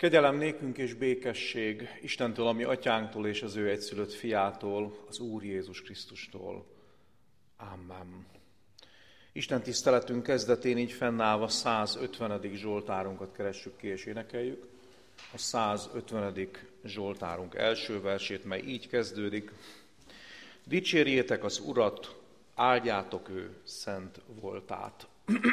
Kegyelem nékünk és békesség Istentől, ami atyánktól és az ő egyszülött fiától, az Úr Jézus Krisztustól. Amen. Isten tiszteletünk kezdetén így fennállva 150. Zsoltárunkat keressük ki és énekeljük. A 150. Zsoltárunk első versét, mely így kezdődik. Dicsérjétek az Urat, áldjátok ő szent voltát.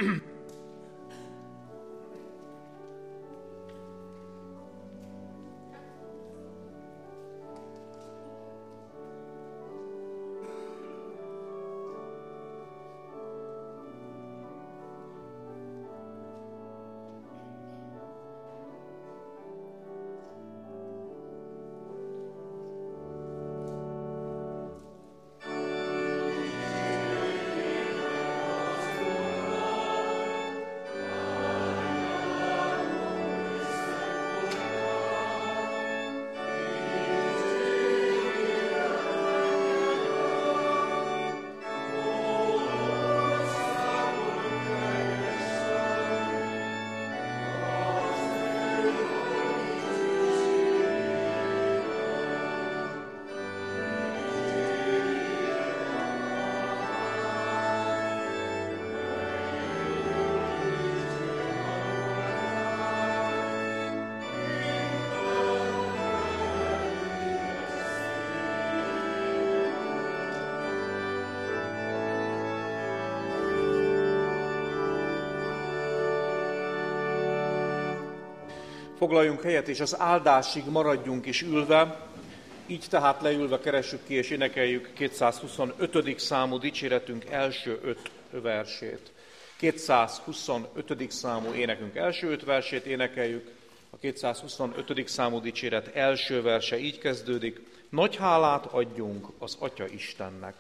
Foglaljunk helyet, és az áldásig maradjunk is ülve, így tehát leülve keressük ki és énekeljük 225. számú dicséretünk első 5 versét. 225. számú énekünk első 5 versét énekeljük, a 225. számú dicséret első verse így kezdődik. Nagy hálát adjunk az Atya Istennek.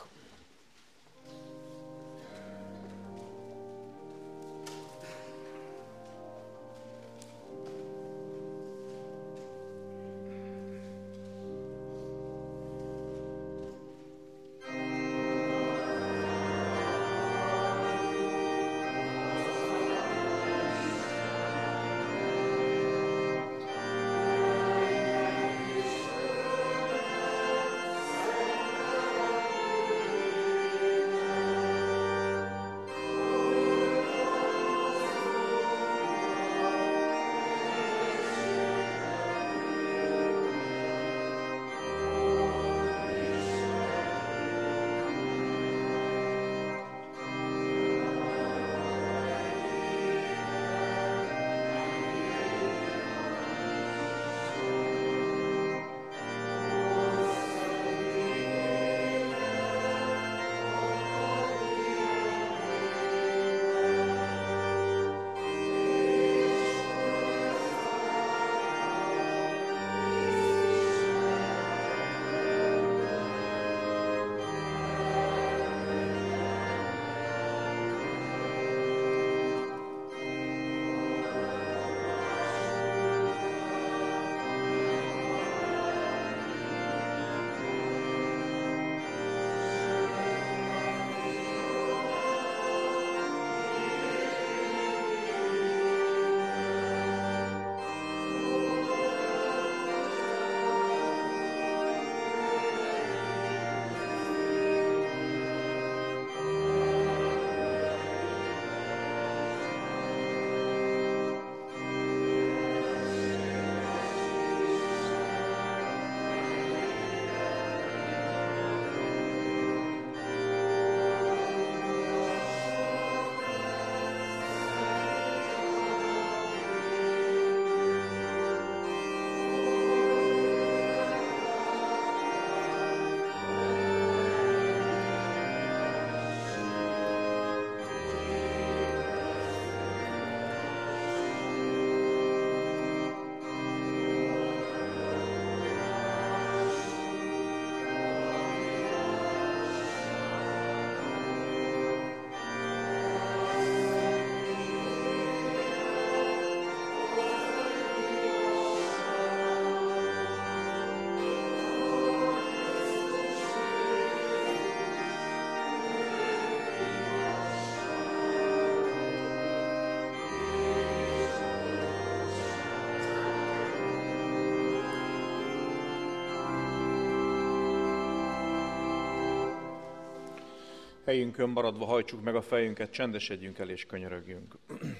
Helyünkön maradva hajtsuk meg a fejünket, csendesedjünk el és könyörögjünk.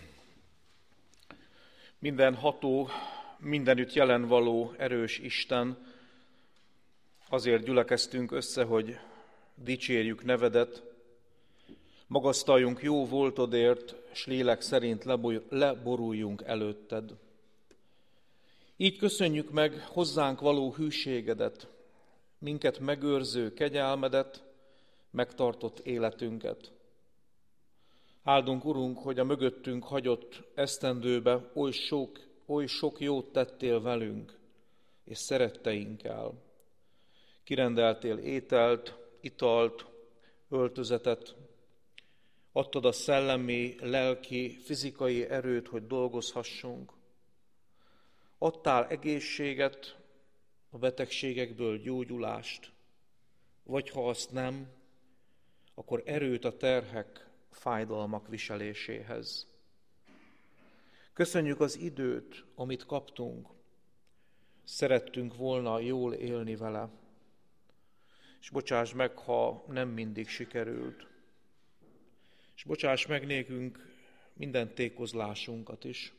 Mindenható, mindenütt jelen való, erős Isten, azért gyülekeztünk össze, hogy dicsérjük nevedet, magasztaljunk jó voltodért, s lélek szerint leboruljunk előtted. Így köszönjük meg hozzánk való hűségedet, minket megőrző kegyelmedet, megtartott életünket. Áldunk, Urunk, hogy a mögöttünk hagyott esztendőbe oly sok jót tettél velünk és szeretteinkkel. Kirendeltél ételt, italt, öltözetet, adtad a szellemi, lelki, fizikai erőt, hogy dolgozhassunk. Adtál egészséget, a betegségekből gyógyulást, vagy ha azt nem, akkor erőt a terhek, fájdalmak viseléséhez. Köszönjük az időt, amit kaptunk. Szerettünk volna jól élni vele. És bocsáss meg, ha nem mindig sikerült. És bocsáss meg nékünk minden tékozlásunkat is.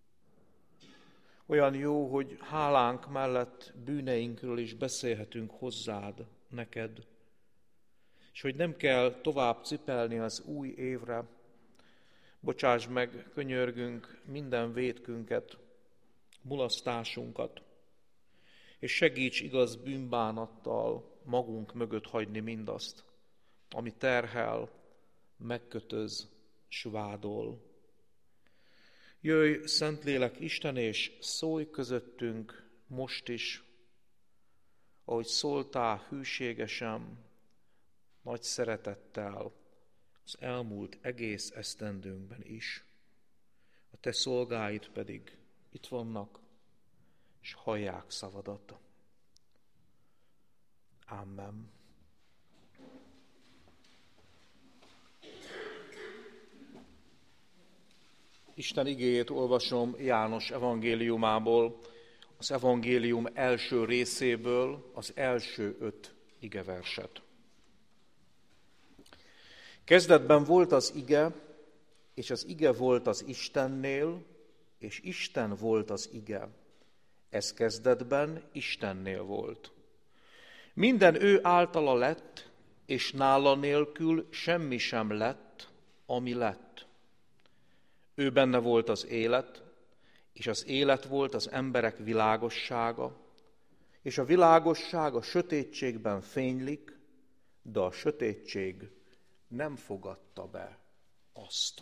Olyan jó, hogy hálánk mellett bűneinkről is beszélhetünk hozzád, neked. És hogy nem kell tovább cipelni az új évre. Bocsáss meg, könyörgünk minden vétkünket, mulasztásunkat, és segíts igaz bűnbánattal magunk mögött hagyni mindazt, ami terhel, megkötöz, s vádol. Jöjj, Szentlélek Isten, és szólj közöttünk most is, ahogy szóltál hűségesen, nagy szeretettel az elmúlt egész esztendőnkben is. A te szolgáid pedig itt vannak, és hallják szavadat. Amen. Isten igéjét olvasom János evangéliumából, az evangélium első részéből, az első 5 igeverset. Kezdetben volt az ige, és az ige volt az Istennél, és Isten volt az ige. Ez kezdetben Istennél volt. Minden ő általa lett, és nála nélkül semmi sem lett, ami lett. Ő benne volt az élet, és az élet volt az emberek világossága, és a világosság a sötétségben fénylik, de a sötétség nem fogadta be azt.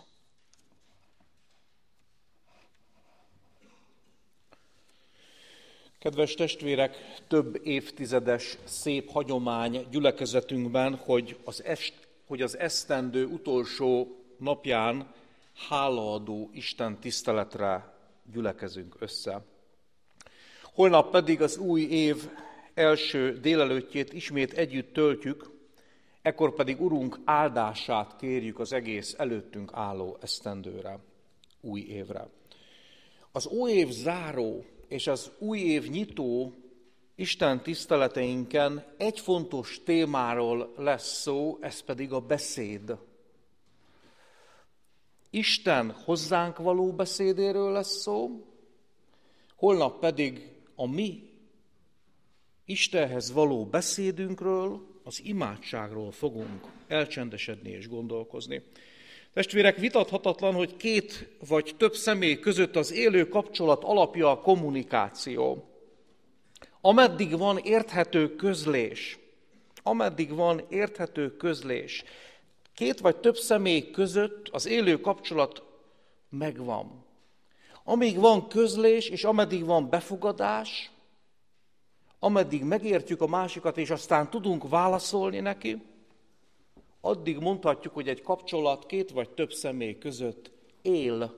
Kedves testvérek, több évtizedes szép hagyomány gyülekezetünkben, hogy az esztendő utolsó napján hálaadó Isten tiszteletre gyülekezünk össze. Holnap pedig az új év első délelőttjét ismét együtt töltjük, ekkor pedig Urunk áldását kérjük az egész előttünk álló esztendőre, új évre. Az új év záró és az új év nyitó Isten tiszteleteinken egy fontos témáról lesz szó, ez pedig a beszéd. Isten hozzánk való beszédéről lesz szó, holnap pedig a mi Istenhez való beszédünkről, az imádságról fogunk elcsendesedni és gondolkozni. Testvérek, vitathatatlan, hogy 2 vagy több személy között az élő kapcsolat alapja a kommunikáció. Ameddig van érthető közlés, 2 vagy több személy között az élő kapcsolat megvan. Amíg van közlés, és ameddig van befogadás, ameddig megértjük a másikat, és aztán tudunk válaszolni neki, addig mondhatjuk, hogy egy kapcsolat 2 vagy több személy között él.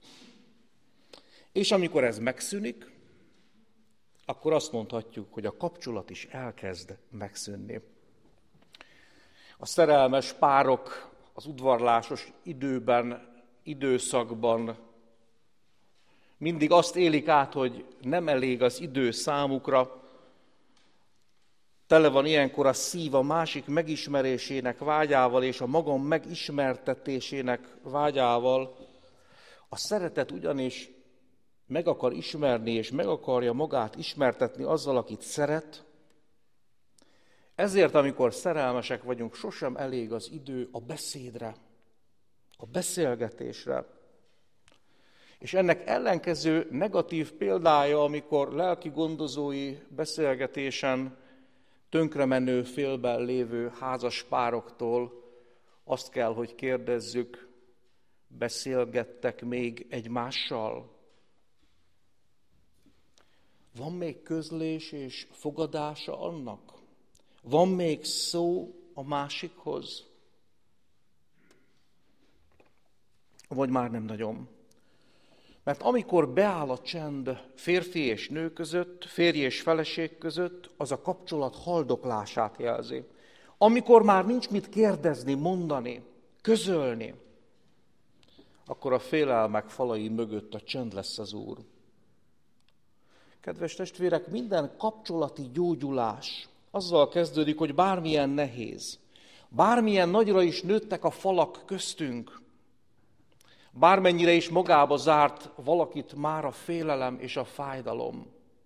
És amikor ez megszűnik, akkor azt mondhatjuk, hogy a kapcsolat is elkezd megszűnni. A szerelmes párok az udvarlásos időszakban mindig azt élik át, hogy nem elég az idő számukra, Tele van ilyenkor a szív a másik megismerésének vágyával és a magam megismertetésének vágyával. A szeretet ugyanis meg akar ismerni és meg akarja magát ismertetni azzal, akit szeret. Ezért, amikor szerelmesek vagyunk, sosem elég az idő a beszédre, a beszélgetésre. És ennek ellenkező negatív példája, amikor lelki gondozói beszélgetésen tönkremenő félben lévő házas pároktól azt kell, hogy kérdezzük, beszélgettek még egymással? Van még közlés és fogadása annak? Van még szó a másikhoz? Vagy már nem nagyon? Mert amikor beáll a csend férfi és nő között, férj és feleség között, az a kapcsolat haldoklását jelzi. Amikor már nincs mit kérdezni, mondani, közölni, akkor a félelmek falai mögött a csend lesz az Úr. Kedves testvérek, minden kapcsolati gyógyulás azzal kezdődik, hogy bármilyen nehéz, bármilyen nagyra is nőttek a falak köztünk, bármennyire is magába zárt valakit már a félelem és a fájdalom,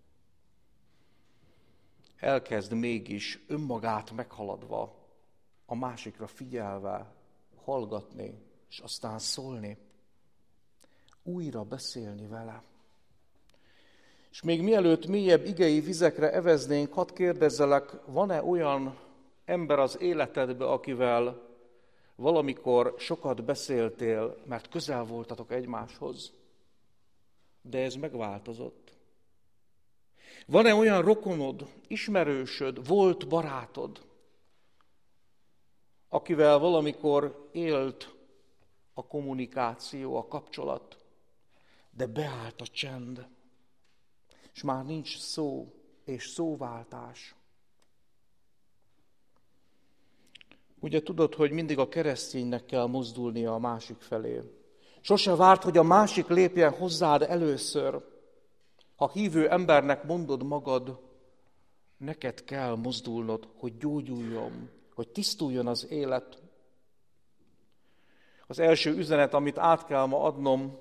elkezd mégis önmagát meghaladva, a másikra figyelve, hallgatni, és aztán szólni, újra beszélni vele. És még mielőtt mélyebb igei vizekre eveznénk, hadd kérdezzelek, van-e olyan ember az életedben, akivel valamikor sokat beszéltél, mert közel voltatok egymáshoz, de ez megváltozott? Van-e olyan rokonod, ismerősöd, volt barátod, akivel valamikor élt a kommunikáció, a kapcsolat, de beállt a csend, és már nincs szó és szóváltás? Ugye tudod, hogy mindig a kereszténynek kell mozdulnia a másik felé. Sose várt, hogy a másik lépjen hozzád először. Ha hívő embernek mondod magad, neked kell mozdulnod, hogy gyógyuljon, hogy tisztuljon az élet. Az első üzenet, amit át kell ma adnom,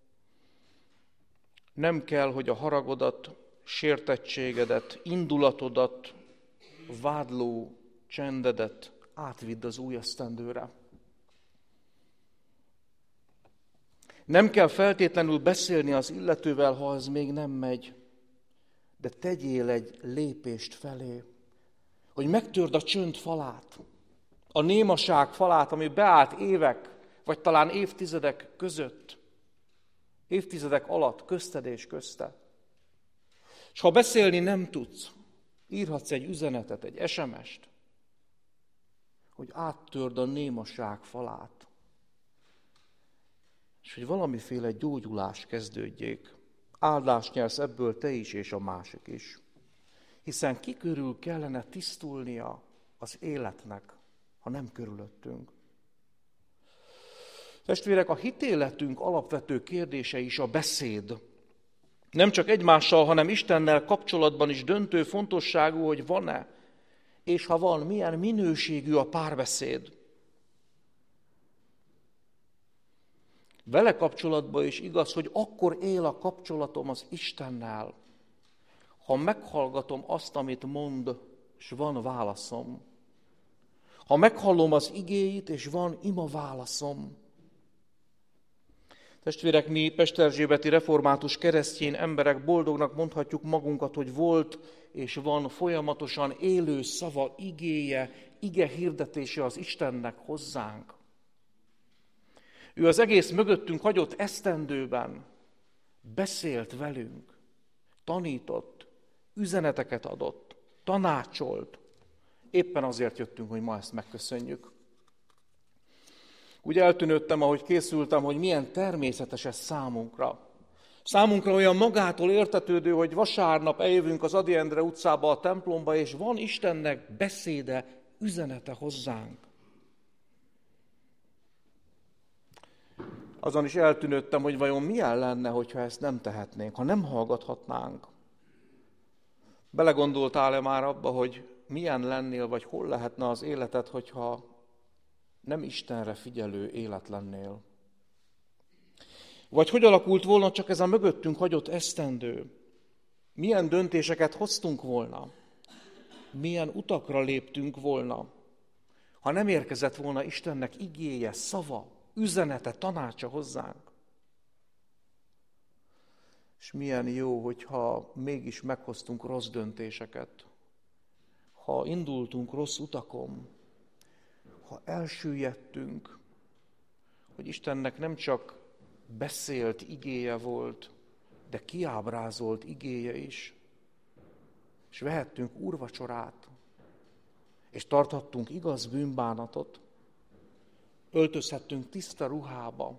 nem kell, hogy a haragodat, sértettségedet, indulatodat, vádló csendedet átvidd az új esztendőre. Nem kell feltétlenül beszélni az illetővel, ha az még nem megy, de tegyél egy lépést felé, hogy megtörd a csönd falát, a némaság falát, ami beállt évek, vagy talán évtizedek között, évtizedek alatt, közted és közte. És ha beszélni nem tudsz, írhatsz egy üzenetet, egy SMS-t, hogy áttörd a némaság falát, és hogy valamiféle gyógyulás kezdődjék. Áldást nyersz ebből te is, és a másik is. Hiszen ki körül kellene tisztulnia az életnek, ha nem körülöttünk. Testvérek, a hitéletünk alapvető kérdése is a beszéd. Nem csak egymással, hanem Istennel kapcsolatban is döntő fontosságú, hogy van-e, és ha van, milyen minőségű a párbeszéd. Vele kapcsolatban is igaz, hogy akkor él a kapcsolatom az Istennel, ha meghallgatom azt, amit mond, és van válaszom. Ha meghallom az igéit, és van ima válaszom. Testvérek, mi pesterzsébeti református keresztény emberek boldognak mondhatjuk magunkat, hogy volt és van folyamatosan élő szava, igéje, ige hirdetése az Istennek hozzánk. Ő az egész mögöttünk hagyott esztendőben beszélt velünk, tanított, üzeneteket adott, tanácsolt. Éppen azért jöttünk, hogy ma ezt megköszönjük. Úgy eltűnődtem, ahogy készültem, hogy milyen természetes ez számunkra. Számunkra olyan magától értetődő, hogy vasárnap eljövünk az Ady Endre utcába, a templomba, és van Istennek beszéde, üzenete hozzánk. Azon is eltűnődtem, hogy vajon milyen lenne, hogyha ezt nem tehetnénk, ha nem hallgathatnánk. Belegondoltál-e már abba, hogy milyen lennél, vagy hol lehetne az életed, hogyha nem Istenre figyelő élet lennél? Vagy hogy alakult volna csak ez a mögöttünk hagyott esztendő? Milyen döntéseket hoztunk volna? Milyen utakra léptünk volna, ha nem érkezett volna Istennek igéje, szava, üzenete, tanácsa hozzánk? És milyen jó, hogyha mégis meghoztunk rossz döntéseket, ha indultunk rossz utakon, ha elsüllyedtünk, hogy Istennek nem csak beszélt igéje volt, de kiábrázolt igéje is, és vehettünk úrvacsorát, és tarthattunk igaz bűnbánatot, öltözhettünk tiszta ruhába.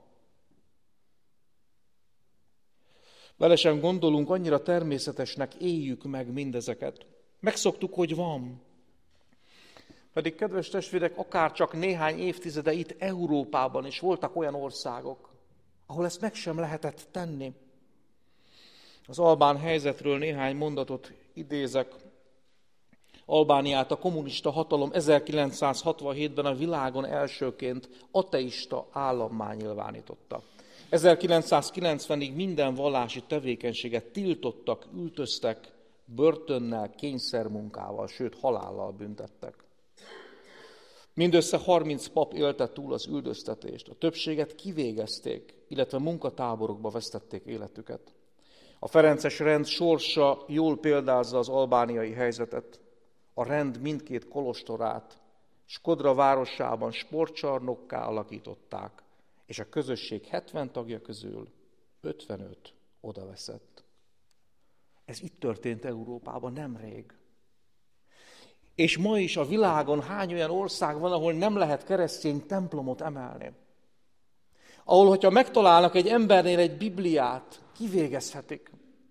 Vele sem gondolunk, annyira természetesnek éljük meg mindezeket. Megszoktuk, hogy van. Pedig, kedves testvérek, akár csak néhány évtizede itt Európában is voltak olyan országok, ahol ezt meg sem lehetett tenni. Az albán helyzetről néhány mondatot idézek. Albániát a kommunista hatalom 1967-ben a világon elsőként ateista állammá nyilvánította. 1990-ig minden vallási tevékenységet tiltottak, ültöztek, börtönnel, kényszermunkával, sőt halállal büntettek. Mindössze 30 pap élte túl az üldöztetést, a többséget kivégezték, illetve munkatáborokba vesztették életüket. A ferences rend sorsa jól példázza az albániai helyzetet. A rend mindkét kolostorát Shkodra városában sportcsarnokká alakították, és a közösség 70 tagja közül 55 odaveszett. Ez itt történt Európában nemrég. És ma is a világon hány olyan ország van, ahol nem lehet keresztény templomot emelni? Ahol, hogyha megtalálnak egy embernél egy Bibliát, kivégezhetik.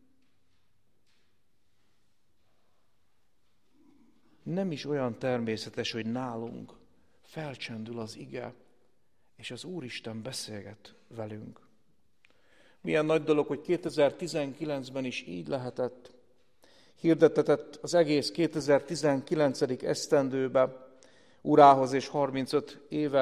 Nem is olyan természetes, hogy nálunk felcsendül az ige, és az Úristen beszélget velünk. Milyen nagy dolog, hogy 2019-ben is így lehetett. Hirdettetett az egész 2019. esztendőbe urához és 35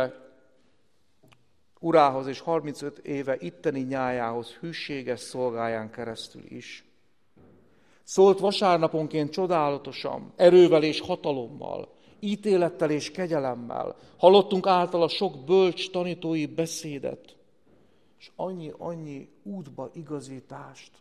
éve itteni nyájához hűséges szolgáján keresztül is. Szólt vasárnaponként csodálatosan, erővel és hatalommal, ítélettel és kegyelemmel. Hallottunk általa sok bölcs tanítói beszédet, és annyi útba igazítást.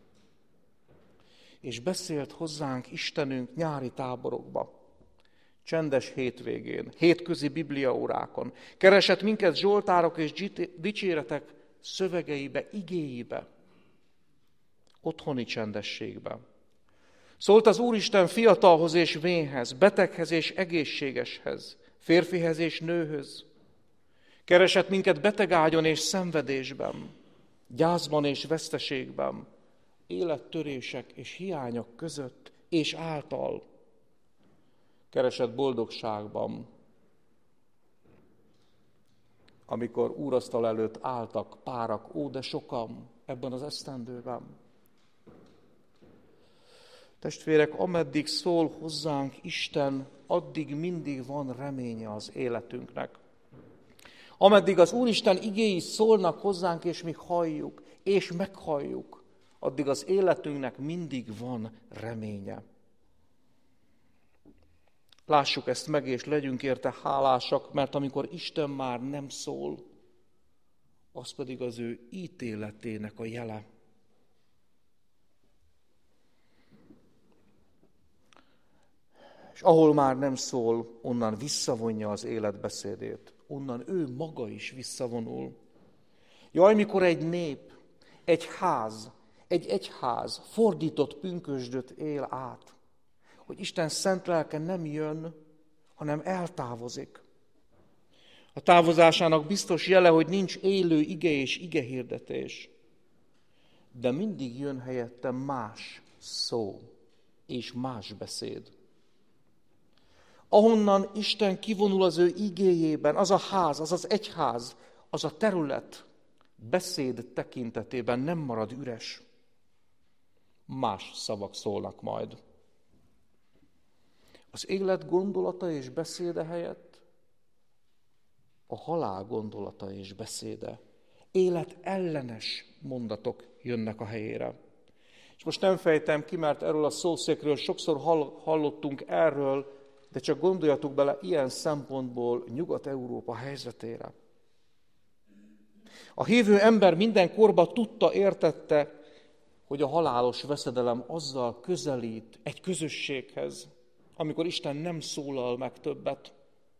És beszélt hozzánk Istenünk nyári táborokba, csendes hétvégén, hétközi bibliaórákon. Keresett minket zsoltárok és dicséretek szövegeibe, igéibe, otthoni csendességbe. Szólt az Úristen fiatalhoz és vénhez, beteghez és egészségeshez, férfihez és nőhöz. Keresett minket betegágyon és szenvedésben, gyászban és veszteségben, élettörések és hiányok között és által. Keresett boldogságban, amikor úrasztal előtt álltak párak, ó, de sokan ebben az esztendőben. Testvérek, ameddig szól hozzánk Isten, addig mindig van reménye az életünknek. Ameddig az Úristen igéi szólnak hozzánk, és mi halljuk, és meghalljuk, addig az életünknek mindig van reménye. Lássuk ezt meg, és legyünk érte hálásak, mert amikor Isten már nem szól, az pedig az ő ítéletének a jele. És ahol már nem szól, onnan visszavonja az életbeszédét. Onnan ő maga is visszavonul. Jaj, mikor egy nép, egy ház, egy egyház fordított pünkösdöt él át, hogy Isten szent lelke nem jön, hanem eltávozik. A távozásának biztos jele, hogy nincs élő ige és igehirdetés, de mindig jön helyette más szó és más beszéd. Ahonnan Isten kivonul az ő igéjében, az a ház, az az egyház, az a terület beszéd tekintetében nem marad üres. Más szavak szólnak majd. Az élet gondolata és beszéde helyett a halál gondolata és beszéde, élet ellenes mondatok jönnek a helyére. És most nem fejtem ki, mert erről a szószékről sokszor hallottunk erről, de csak gondoljatok bele ilyen szempontból Nyugat-Európa helyzetére. A hívő ember minden korban tudta, értette, hogy a halálos veszedelem azzal közelít egy közösséghez, amikor Isten nem szólal meg többet.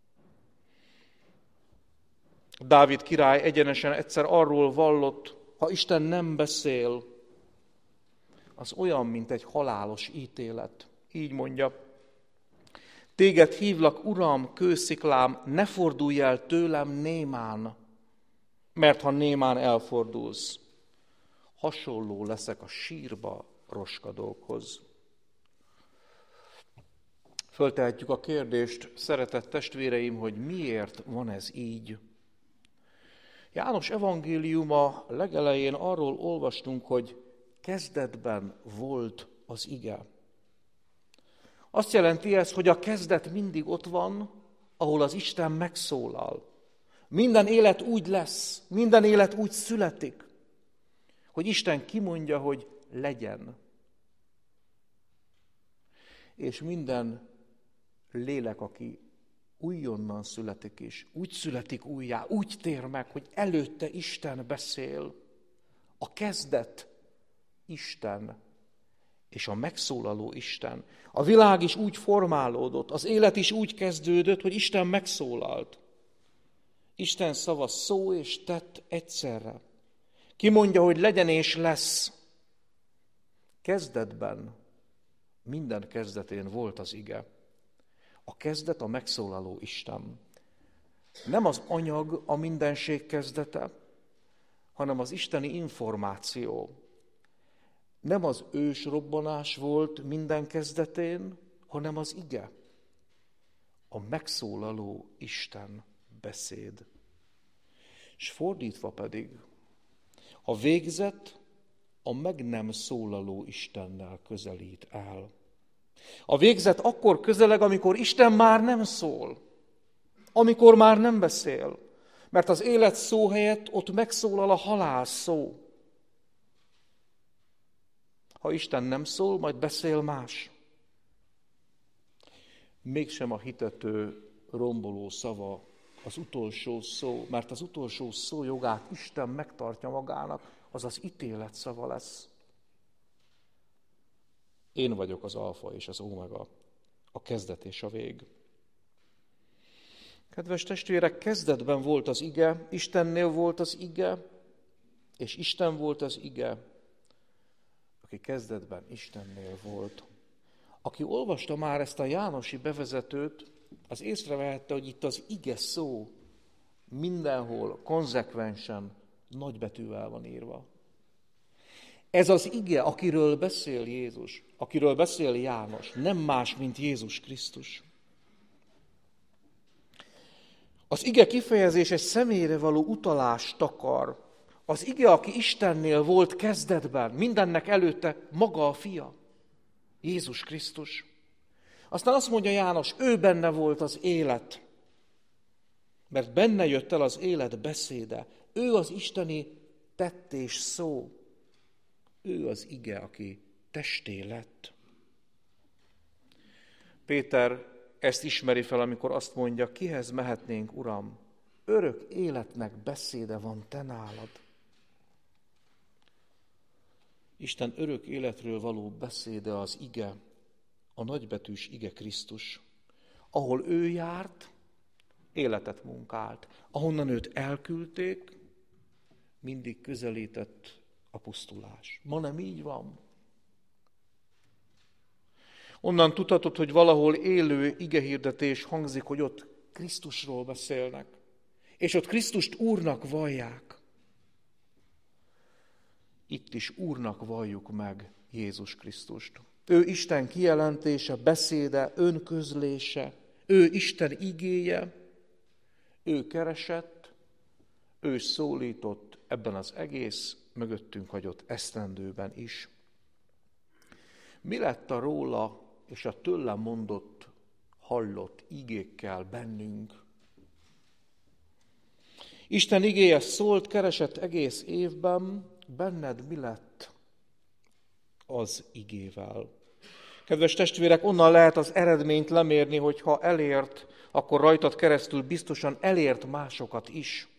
Dávid király egyenesen egyszer arról vallott, ha Isten nem beszél, az olyan, mint egy halálos ítélet. Így mondja, téged hívlak, Uram, kősziklám, ne fordulj el tőlem némán, mert ha némán elfordulsz, hasonló leszek a sírba roskadókhoz. Föltehetjük a kérdést, szeretett testvéreim, hogy miért van ez így. János evangéliuma legelején arról olvastunk, hogy kezdetben volt az ige. Azt jelenti ez, hogy a kezdet mindig ott van, ahol az Isten megszólal. Minden élet úgy lesz, minden élet úgy születik, hogy Isten kimondja, hogy legyen. És minden lélek, aki újonnan születik is, úgy születik újjá, úgy tér meg, hogy előtte Isten beszél. A kezdet Isten és a megszólaló Isten. A világ is úgy formálódott, az élet is úgy kezdődött, hogy Isten megszólalt. Isten szava szó és tett egyszerre. Ki mondja, hogy legyen és lesz. Kezdetben, minden kezdetén volt az ige. A kezdet a megszólaló Isten. Nem az anyag a mindenség kezdete, hanem az isteni információ. Nem az ősrobbanás volt minden kezdetén, hanem az ige. A megszólaló Isten beszéd. És fordítva pedig, a végzet a meg nem szólaló Istennel közelít el. A végzet akkor közeleg, amikor Isten már nem szól, amikor már nem beszél, mert az élet szó helyett ott megszólal a halál szó. Ha Isten nem szól, majd beszél más. Mégsem a hitető, romboló szava az utolsó szó, mert az utolsó szó jogát Isten megtartja magának, az az ítélet szava lesz. Én vagyok az alfa és az ómega, a kezdet és a vég. Kedves testvérek, kezdetben volt az ige, Istennél volt az ige, és Isten volt az ige, aki kezdetben Istennél volt. Aki olvasta már ezt a jánosi bevezetőt, az észrevehette, hogy itt az ige szó mindenhol konzekvensen nagybetűvel van írva. Ez az ige, akiről beszél Jézus, akiről beszél János, nem más, mint Jézus Krisztus. Az ige kifejezés egy személyre való utalást takar. Az ige, aki Istennél volt kezdetben, mindennek előtte maga a fia, Jézus Krisztus. Aztán azt mondja János, ő benne volt az élet, mert benne jött el az élet beszéde. Ő az isteni tett és szó. Ő az ige, aki testé lett. Péter ezt ismeri fel, amikor azt mondja, kihez mehetnénk, Uram? Örök életnek beszéde van te nálad. Isten örök életről való beszéde az ige, a nagybetűs ige Krisztus. Ahol ő járt, életet munkált. Ahonnan őt elküldték, mindig közelített a pusztulás. Ma nem így van. Onnan tudhatod, hogy valahol élő igehirdetés hangzik, hogy ott Krisztusról beszélnek, és ott Krisztust Úrnak vallják. Itt is Úrnak valljuk meg Jézus Krisztust. Ő Isten kijelentése, beszéde, önközlése, ő Isten igéje, ő keresett, ő szólított ebben az egész mögöttünk hagyott esztendőben is. Mi lett a róla és a tőle mondott hallott igékkel bennünk. Isten igéje szólt, keresett egész évben, benned mi lett az igével? Kedves testvérek, onnan lehet az eredményt lemérni, hogy ha elért, akkor rajtad keresztül biztosan elért másokat is.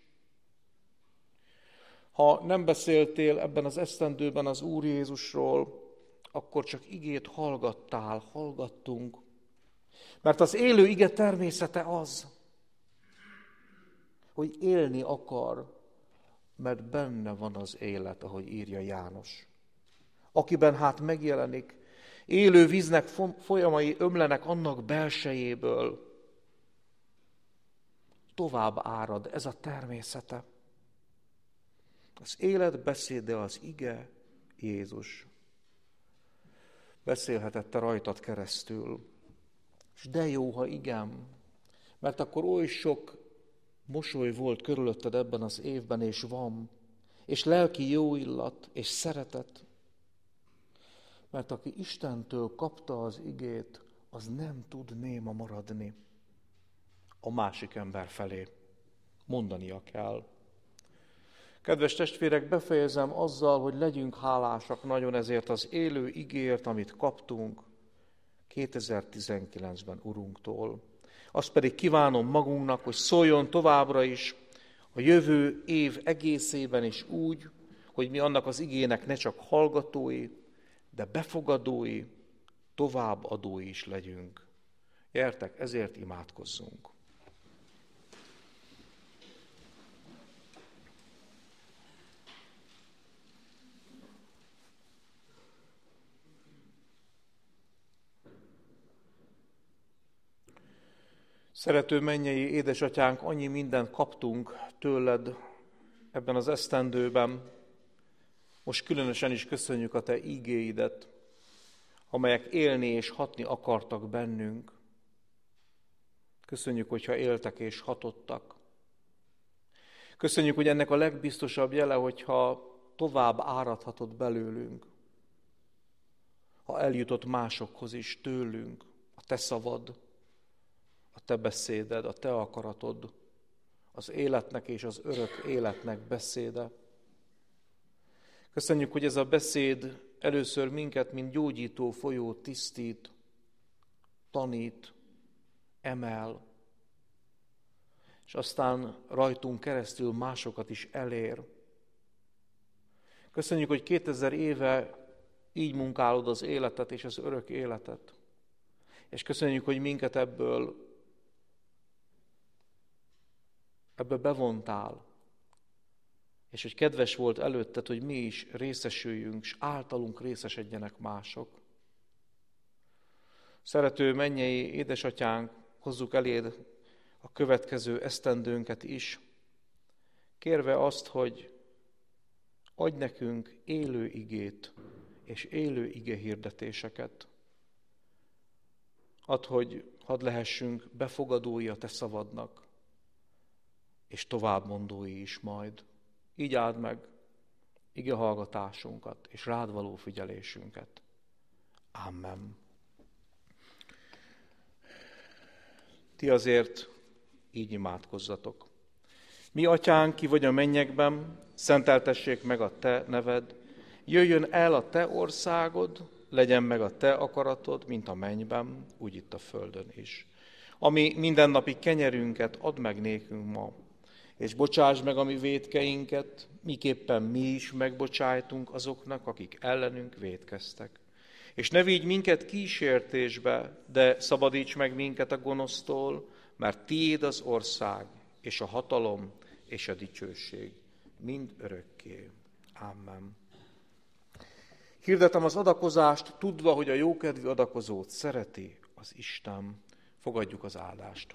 Ha nem beszéltél ebben az esztendőben az Úr Jézusról, akkor csak igét hallgattunk. Mert az élő ige természete az, hogy élni akar, mert benne van az élet, ahogy írja János. Akiben hát megjelenik, élő víznek folyamai ömlenek annak belsejéből, tovább árad, ez a természete. Az élet beszéde az ige, Jézus. Beszélhetette rajtad keresztül. És de jó, ha igen, mert akkor oly sok mosoly volt körülötted ebben az évben, és van, és lelki jó illat, és szeretet. Mert aki Istentől kapta az igét, az nem tud néma maradni a másik ember felé. Mondania kell. Kedves testvérek, befejezem azzal, hogy legyünk hálásak nagyon ezért az élő igéért, amit kaptunk 2019-ben Urunktól. Azt pedig kívánom magunknak, hogy szóljon továbbra is a jövő év egészében is úgy, hogy mi annak az igének ne csak hallgatói, de befogadói, továbbadói is legyünk. Gyertek, ezért imádkozzunk. Szerető mennyei édesatyánk, annyi mindent kaptunk tőled ebben az esztendőben. Most különösen is köszönjük a te ígéidet, amelyek élni és hatni akartak bennünk. Köszönjük, hogyha éltek és hatottak. Köszönjük, hogy ennek a legbiztosabb jele, hogyha tovább áradhatott belőlünk, ha eljutott másokhoz is tőlünk, a te szavad, a te beszéded, a te akaratod, az életnek és az örök életnek beszéde. Köszönjük, hogy ez a beszéd először minket, mint gyógyító folyó tisztít, tanít, emel, és aztán rajtunk keresztül másokat is elér. Köszönjük, hogy 2000 éve így munkálod az életet és az örök életet. És köszönjük, hogy minket ebből bevontál, és hogy kedves volt előtted, hogy mi is részesüljünk, és általunk részesedjenek mások. Szerető mennyei édesatyánk, hozzuk eléd a következő esztendőnket is, kérve azt, hogy adj nekünk élő igét és élő ige hirdetéseket. Add, hogy hadd lehessünk befogadói a te szavadnak, és továbbmondói is majd. Így áld meg ige hallgatásunkat és rád való figyelésünket. Amen. Ti azért így imádkozzatok. Mi, atyánk, ki vagy a mennyekben, szenteltessék meg a te neved, jöjjön el a te országod, legyen meg a te akaratod, mint a mennyben, úgy itt a földön is. Ami mindennapi kenyerünket add meg nékünk ma, és bocsásd meg a mi vétkeinket, miképpen mi is megbocsájtunk azoknak, akik ellenünk vétkeztek. És ne vigy minket kísértésbe, de szabadíts meg minket a gonosztól, mert tiéd az ország, és a hatalom, és a dicsőség, mind örökké. Amen. Hirdetem az adakozást, tudva, hogy a jókedvű adakozót szereti az Isten. Fogadjuk az áldást.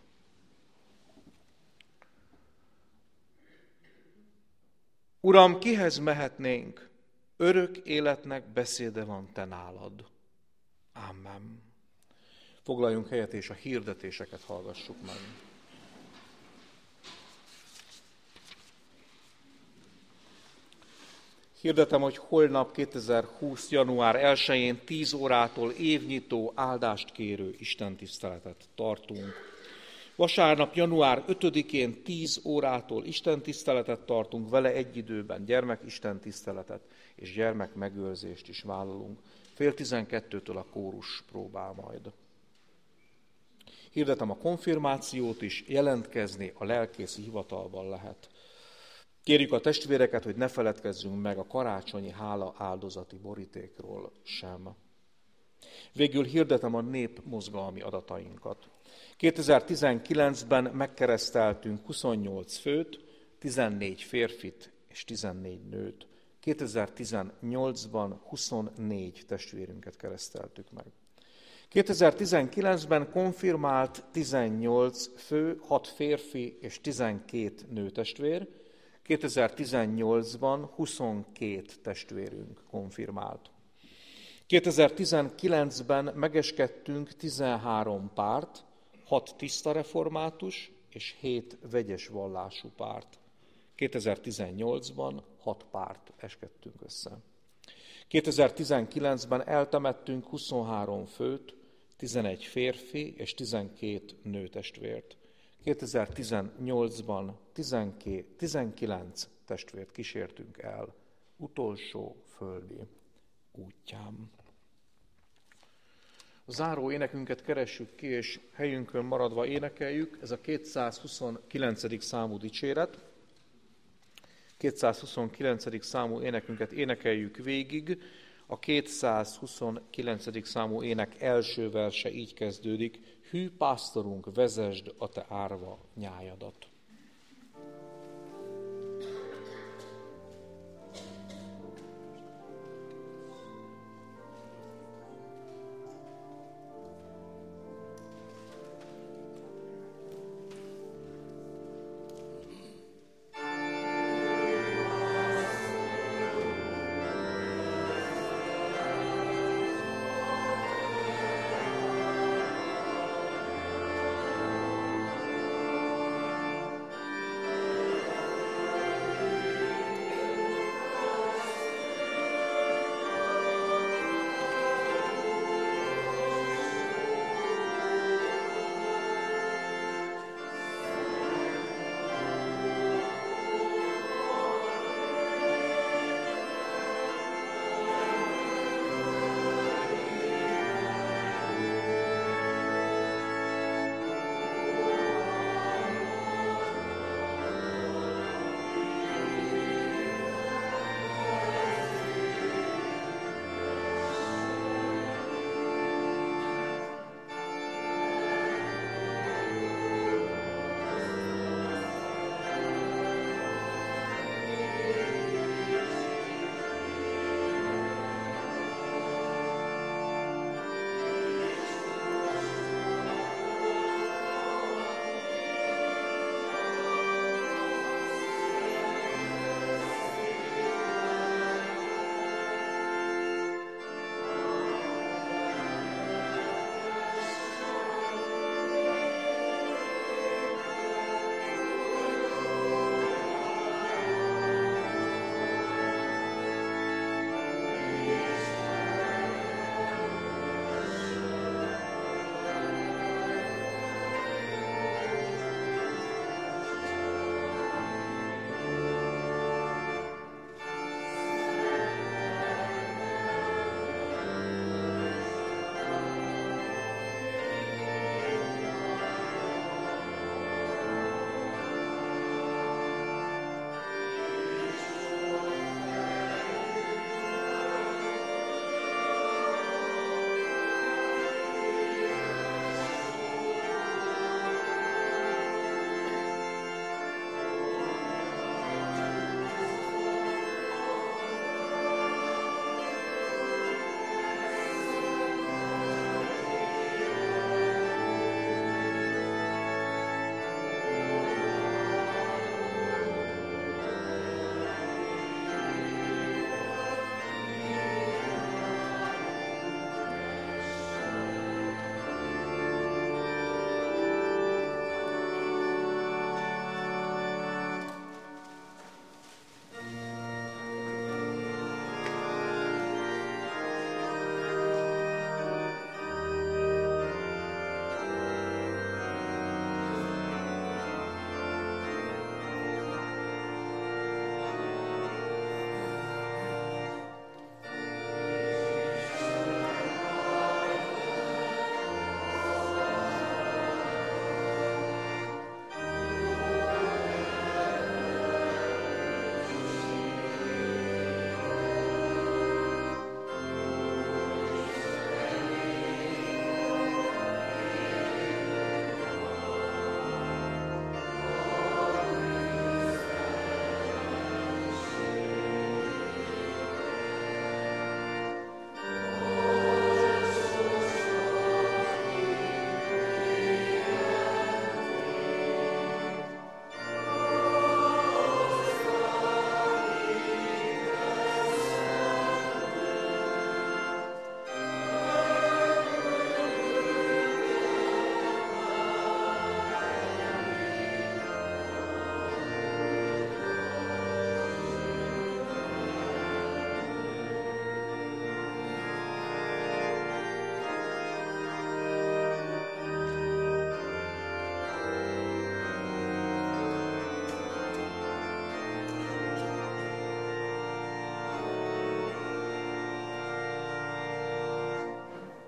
Uram, kihez mehetnénk? Örök életnek beszéde van te nálad. Amen. Foglaljunk helyet, és a hirdetéseket hallgassuk meg. Hirdetem, hogy holnap 2020. január 1-én 10 órától évnyitó áldást kérő istentiszteletet tartunk. Vasárnap január 5-én 10 órától istentiszteletet tartunk, vele egy időben gyermekistentiszteletet és gyermekmegőrzést is vállalunk. 11:30-től a kórus próbál majd. Hirdetem a konfirmációt is, jelentkezni a lelkészi hivatalban lehet. Kérjük a testvéreket, hogy ne feledkezzünk meg a karácsonyi hála áldozati borítékról sem. Végül hirdetem a népmozgalmi adatainkat. 2019-ben megkereszteltünk 28 főt, 14 férfit és 14 nőt. 2018-ban 24 testvérünket kereszteltük meg. 2019-ben konfirmált 18 fő, 6 férfi és 12 nőtestvér. 2018-ban 22 testvérünk konfirmált. 2019-ben megeskedtünk 13 párt, 6 tiszta református és 7 vegyes vallású párt. 2018-ban 6 párt eskedtünk össze. 2019-ben eltemettünk 23 főt, 11 férfi és 12 nőtestvért. 2018-ban 19 testvért kísértünk el utolsó földi útján. A záró énekünket keressük ki, és helyünkön maradva énekeljük. Ez a 229. számú dicséret. 229. számú énekünket énekeljük végig. A 229. számú ének első verse így kezdődik: Hű pásztorunk, vezesd a te árva nyájadat.